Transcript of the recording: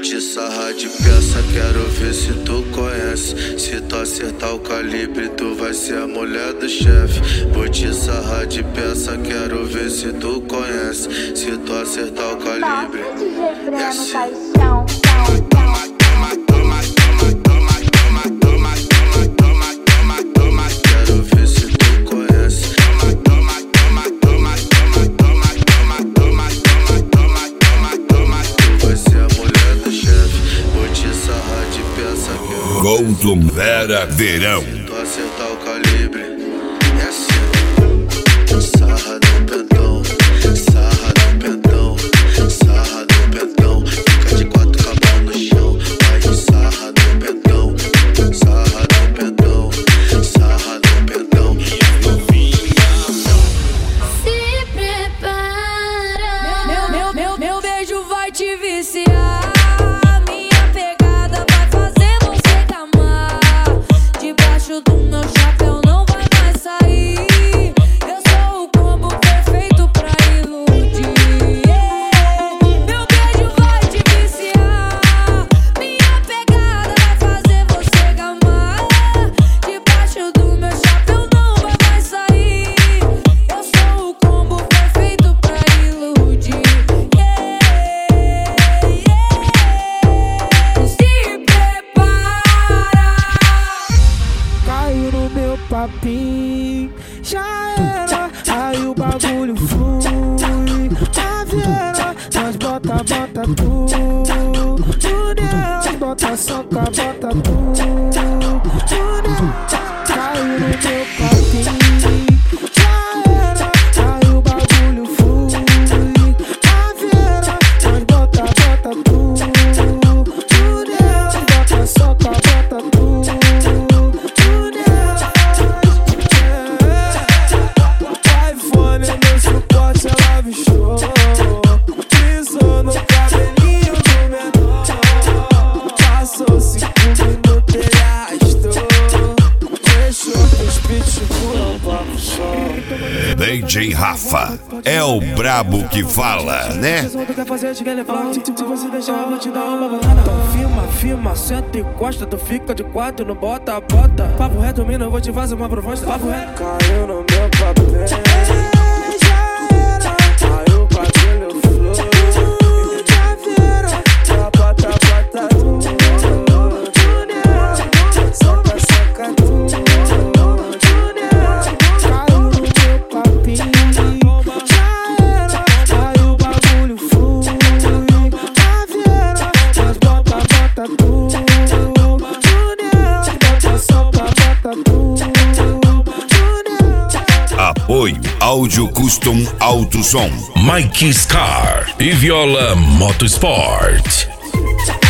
te sarrar de peça, quero ver se tu conhece. Se tu acertar o calibre, tu vai ser a mulher do chefe. Vou te sarrar de peça, quero ver se tu conhece. Se tu acertar o calibre, desce. Golden Vera Verão. Se tu acertar o calibre, é assim. Sarra no pentão, sarra no pentão, sarra no pentão. Fica de quatro cabal no chão. Vai de sarra no pentão, sarra no pentão, sarra no pentão. Se prepara, meu beijo vai te viciar. Do meu chapéu não vai mais sair. Eu sou o combo perfeito pra iludir. Meu beijo vai te viciar. Minha pegada vai fazer você gamar. Debaixo do meu chapéu não vai mais sair. Eu sou o combo perfeito pra iludir. Se prepara. Caiu no meu papinho, já era, aí o bagulho flui. Caveira, nós bota tudo nela, bota soca, bota tudo nela. Caiu no meu papinho, já era, aí o bagulho flui. Caveira, nós bota tudo nela, bota soca, bota tudo. DJ Rafa é o brabo que fala, né? Se você deixar, eu vou te dar uma balada. Então firma, senta e encosta. Tu fica de quatro, não bota. Papo reto, mina, eu vou te fazer uma proposta. Papo reto. Caiu no meu papel, já era. Aí o bagulho flui. Caveira, bota tudo nela. Soca tudo. Apoio Áudio Custom Alto Som, Mike Scar e Viola Motorsport.